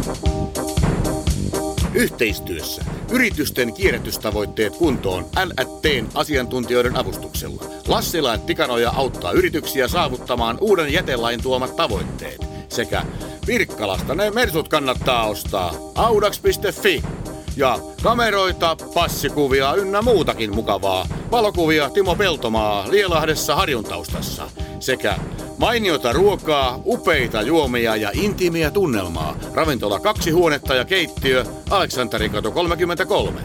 Yhteistyössä yritysten kierrätystavoitteet kuntoon L&T:n asiantuntijoiden avustuksella. Lassila & Tikanoja auttaa yrityksiä saavuttamaan uuden jätelain tuomat tavoitteet. Sekä Pirkkalasta ne mersut kannattaa ostaa. Audax.fi. Ja kameroita, passikuvia ynnä muutakin mukavaa. Valokuvia Timo Peltomaa Lielahdessa Harjun taustassa. Sekä mainiota ruokaa, upeita juomia ja intiimiä tunnelmaa. Ravintola 2 huonetta ja keittiö, Aleksanterikatu 33.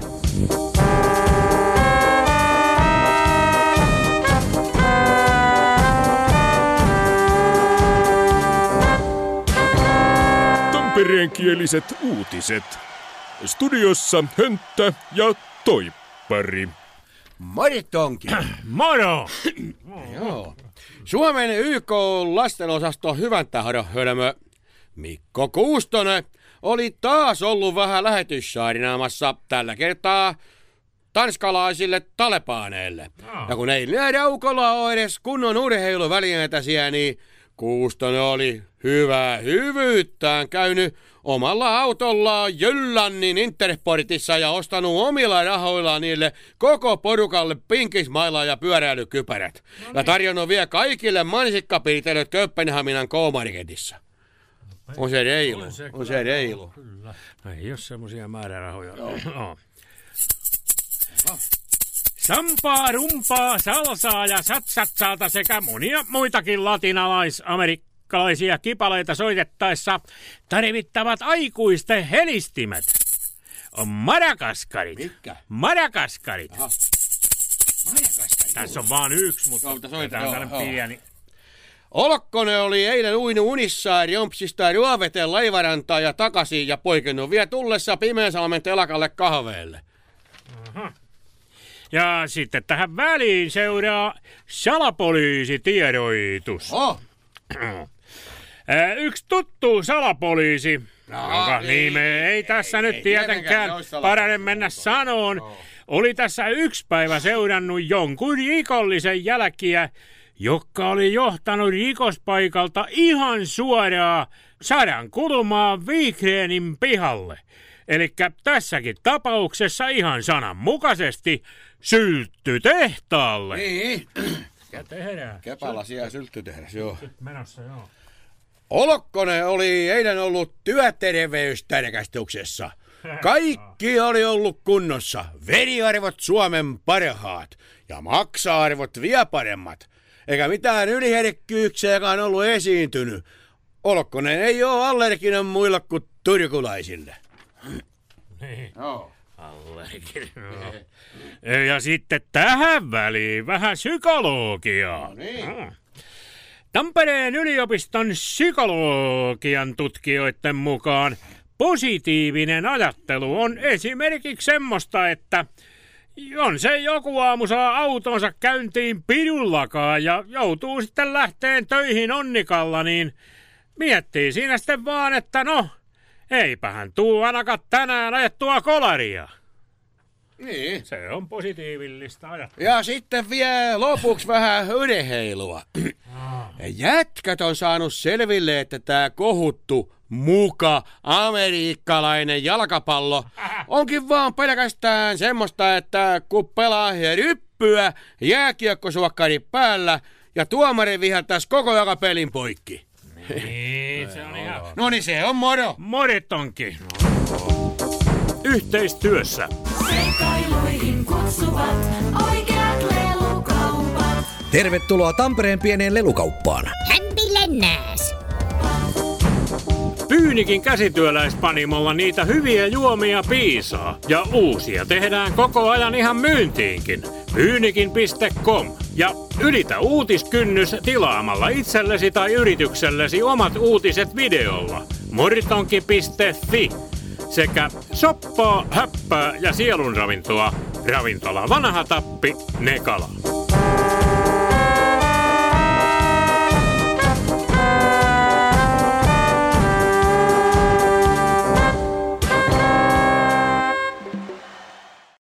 Tampereenkieliset uutiset. Studiossa Hönttä ja Toippari. Moritonki. Moro! Joo. Suomen YK-lastenosasto hyväntähdon hölmö Mikko Kuustonen oli taas ollut vähän lähetyssaarinaamassa tällä kertaa tanskalaisille talebaneille. Ja kun ei nähdä aukolla ole edes kunnon urheiluvälineitä, niin Kuustonen oli hyvyyttään käynyt omalla autollaan Jyllannin Intersportissa ja ostanut omilla rahoillaan niille koko porukalle pinkismailla ja pyöräilykypärät. Ja tarjonnut vielä kaikille mansikkapirtelöt Kööpenhaminan K-marketissa. On se reilu. On se reilu. Kyllä. No ei ole semmosia määrärahoja. Sampaa, rumpaa, salsaa ja satsatsaata sekä monia muitakin latinalais-amerikkalaisia kipaleita soitettaessa tarvittavat aikuisten helistimet. On Madagaskarit. Mitkä? Madagaskarit. Aha. Madagaskarit. Tässä on vaan yksi, mutta soitetaan pieni. Olkkonen oli eilen uinut unissaan Jompsista Ruoveteen laivarantaa ja takaisin ja poikennut vielä tullessa Pimeänsalmen telakalle kahveelle. Aha. Ja sitten tähän väliin seuraa salapoliisitiedoitus. Yksi tuttu salapoliisi, jonka nime ei tässä nyt tietenkään parane mennä sanoon, oli tässä yksi päivä seurannut jonkun rikollisen jälkiä, joka oli johtanut rikospaikalta ihan suoraan 100 kulmaa Vikreenin pihalle. Elikkä tässäkin tapauksessa ihan sananmukaisesti sylttytehtaalle. Niin. Mikä tehdään? Kepalasia sylttytehdas, joo. Menossa, joo. Olkkonen oli eilen ollut työterveystarkastuksessa. Kaikki oli ollut kunnossa. Veriarvot Suomen parhaat ja maksa-arvot vielä paremmat. Eikä mitään yliherkkyyksiäkään ollut esiintynyt. Olkkonen ei ole allerginen muilla kuin turkulaisille. Niin. Joo. Allerginen. Ja sitten tähän väliin vähän psykologiaa. No niin. Tampereen yliopiston psykologian tutkijoiden mukaan positiivinen ajattelu on esimerkiksi semmoista, että on se joku aamu saa autonsa käyntiin pidullakaan ja joutuu sitten lähteen töihin onnikalla, niin miettii siinä sitten vaan, että no, eipähän tuu ainakaan tänään ajettua kolaria. Niin. Se on positiivillista ajattelua. Ja sitten vielä lopuksi vähän urheilua. Jätkät on saanut selville, että tää kohuttu muka amerikkalainen jalkapallo onkin vaan pelkästään semmoista, että kun pelaa ryppyä jääkiekkosuokkari päällä ja tuomari viheltäis koko joka pelin poikki. Niin, se on ihan... No niin, se on moro. Moritonki. Yhteistyössä. Seikkailuihin kutsuvat oikeat lelukaupat. Tervetuloa Tampereen pieneen lelukauppaan. Hämpi lennääs. Pyynikin käsityöläispanimolla niitä hyviä juomia piisaa. Ja uusia tehdään koko ajan ihan myyntiinkin. Pyynikin.com. Ja ylitä uutiskynnys tilaamalla itsellesi tai yrityksellesi omat uutiset videolla. Moritonki.fi. Sekä soppaa, häppää ja sielunravintoa. Ravintola Vanha Tappi, Nekala.